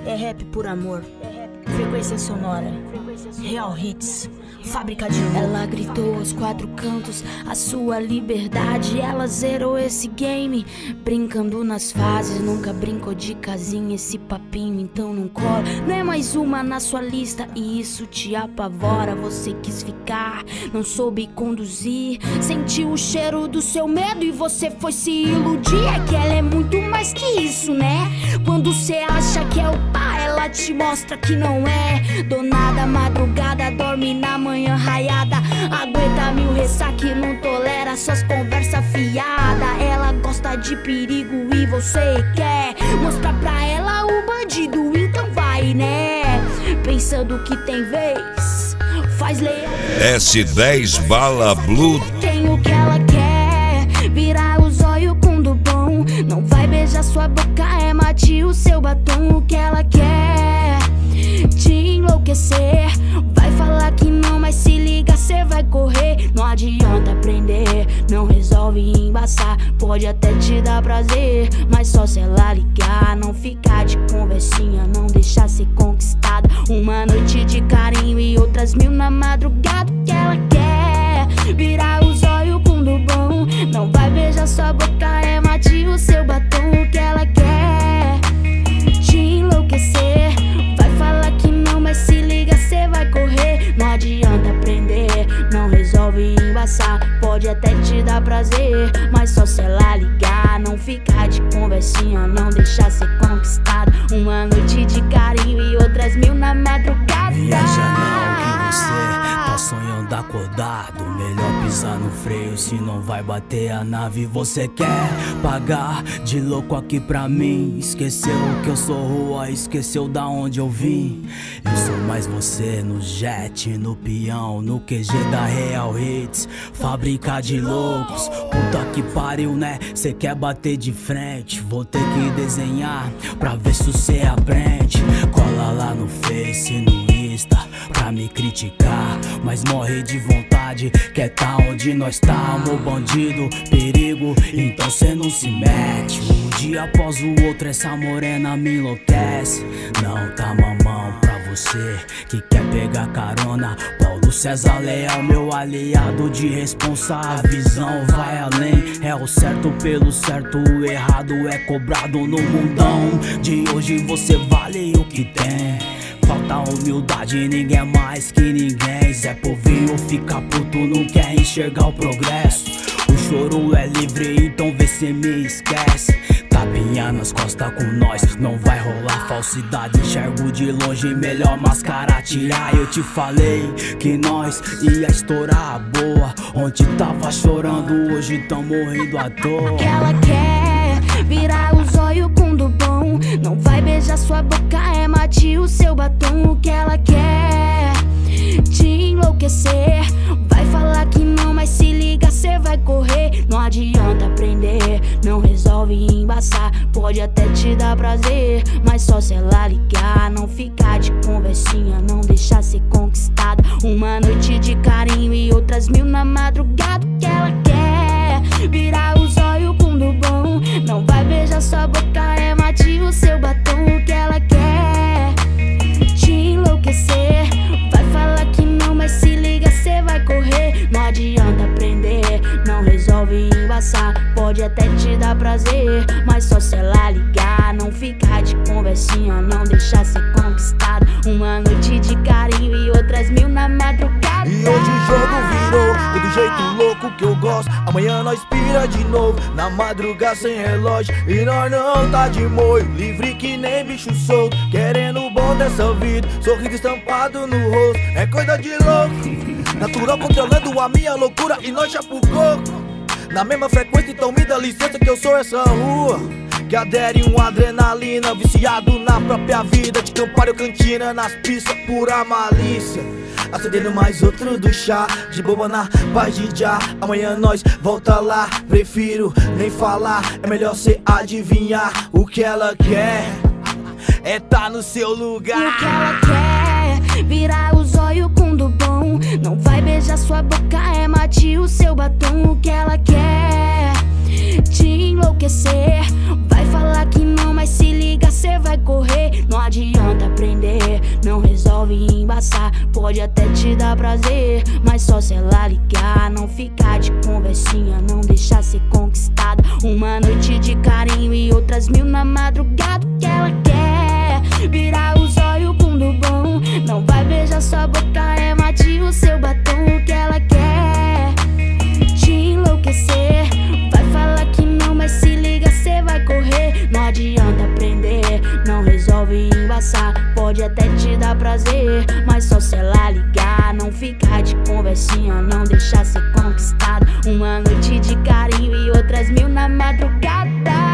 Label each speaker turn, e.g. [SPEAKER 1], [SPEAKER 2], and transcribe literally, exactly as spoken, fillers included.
[SPEAKER 1] É rap por amor. Frequência sonora. Real Hits. Fábrica de louco.
[SPEAKER 2] Ela gritou aos quatro cantos a sua liberdade. Ela zerou esse game, brincando nas fases. Nunca brincou de casinha, esse papinho então não cola. Não é mais uma na sua lista e isso te apavora. Você quis ficar, não soube conduzir. Sentiu o cheiro do seu medo e você foi se iludir. É que ela é muito mais que isso, né? Quando cê acha que é o pai, ela te mostra que não é. Dona da madrugada, dorme na manhã raiada. Aguenta mil ressaque, não tolera suas conversas fiadas. Ela gosta de perigo e você quer mostrar pra ela o bandido, então vai, né? Pensando que tem vez, faz leia
[SPEAKER 3] S dez Bala Blue.
[SPEAKER 2] tem o que ela quer, virar os olhos com do bom. Não vai beijar sua boca, é mate o seu batom. O que ela quer, te enlouquecer. Vai falar que não, mas se liga, cê vai correr. Não adianta aprender, não resolve embaçar. Pode até te dar prazer, mas só se ela ligar. Não ficar de conversinha, não deixar ser conquistada. Uma noite de carinho e outras mil na madrugada. O que ela quer, virar os olhos com do bom. Não vai beijar sua boca, é mate o seu batom. O que ela quer, te enlouquecer. Vai falar que não, mas se liga, cê vai correr. Não adianta aprender, não resolve embaçar. Pode até te dar prazer, mas só se ela ligar. Não ficar de conversinha, não deixar ser conquistado. Uma noite de carinho e outras mil na madrugada.
[SPEAKER 4] Viaja não, que você tá sonhando acordado. Melhor pisar no freio, se não vai bater a nave. Você quer pagar de louco aqui pra mim. Esqueceu que eu sou rua, esqueceu da onde eu vim. Eu sou mais você no jet, no peão, no Q G da Real Hits. Fábrica de loucos, puta que pariu, né? Cê quer bater de frente, vou ter que desenhar pra ver se cê aprende. Cola lá no Face, no Insta, pra me criticar, mas morre de vontade. Quer tá onde nós tamo, bandido, perigo, então cê não se mete. Um dia após o outro essa morena me enlouquece. Não tá mamão pra você que quer pegar carona. Paulo César Leal, meu aliado de responsa. A visão vai além, é o certo pelo certo. O errado é cobrado no mundão de hoje. Você vale o que tem, falta humildade, ninguém é mais que ninguém. Zé Povinho fica puto, não quer enxergar o progresso. O choro é livre, então vê se me esquece. Tapinha nas costas com nós, não vai rolar falsidade. Enxergo de longe, melhor máscara tirar. Eu te falei que nós ia estourar a boa. Ontem tava chorando, hoje tão morrendo à toa.
[SPEAKER 2] O que ela quer, virar os olhos com do bom. Não vai beijar sua boca, é mate o seu batom. O que ela quer, te enlouquecer. Vai falar que não, mas se liga, cê vai correr. Não adianta aprender, não resolve embaçar. Pode até te dar prazer, mas só se ela ligar. Não ficar de conversinha, não deixar ser conquistada. Uma noite de carinho e outras mil na madrugada. O que ela quer, virar os olhos com do bom. Não vai beijar sua boca, é mate o seu batom. O que ela quer, te enlouquecer. Vai falar que não, mas se liga, cê vai correr. Não adianta aprender, não resolve embaçar. Pode até te dar prazer, mas só se ela ligar. Não ficar de conversinha, não deixar ser conquistado. Uma noite de carinho e outras mil na madrugada.
[SPEAKER 5] E hoje o jogo virou, e do jeito louco que eu gosto. Amanhã nós pira de novo, na madrugada sem relógio. E nós não tá de molho, livre que nem bicho solto. Querendo o bom dessa vida, sorriso estampado no rosto. É coisa de louco, natural controlando a minha loucura. E nós já pro coco, na mesma frequência, então me dá licença que eu sou essa rua que adere um adrenalina, viciado na própria vida. De Campário Cantina, nas pistas, pura malícia. Acendendo mais outro do chá, de boba na paz de já. Amanhã nós volta lá, prefiro nem falar. É melhor cê adivinhar o que ela quer, é tá no seu lugar.
[SPEAKER 2] E o que ela quer, virar os olhos com do bom. Não vai beijar sua boca, é mate o seu batom. O que ela quer, te enlouquecer. Vai falar que não, mas se liga, cê vai correr. Não adianta resolve embaçar. Pode até te dar prazer, mas só se ela ligar. Não ficar de conversinha, não deixar ser conquistada. Uma noite de carinho e outras mil na madrugada. O que ela quer, virar os olhos com do bom. Não vai beijar sua boca, é mate o seu batom. O que ela quer, te enlouquecer. Vai falar que não, mas se liga, cê vai correr. Não adianta aprender, não resolve embaçar. Pode até te dar prazer, mas só se ela ligar. Não ficar de conversinha, não deixar ser conquistado. Uma noite de carinho e outras mil na madrugada.